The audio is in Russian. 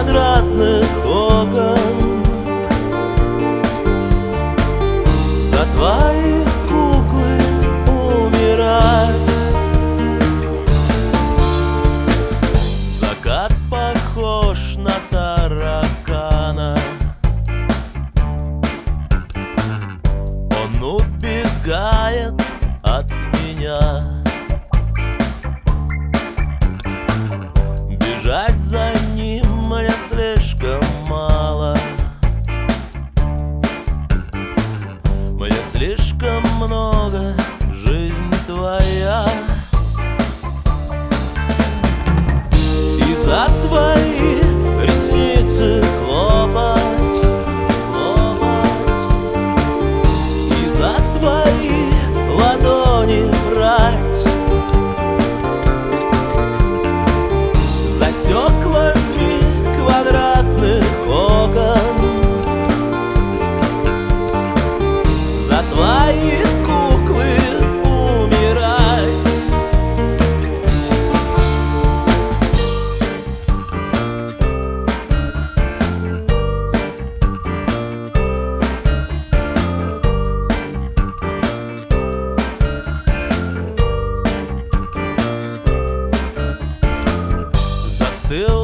квадратных окон, за твои куклы умирать. Закат похож на таракана, он убегает от меня. Бежать за ним мне слишком мало, мне слишком много жизнь твоя. И за твои ресницы хлопать, хлопать, и за твои ладони брать, за стеклами квадратных окон, за твои куклы умирать. Застыл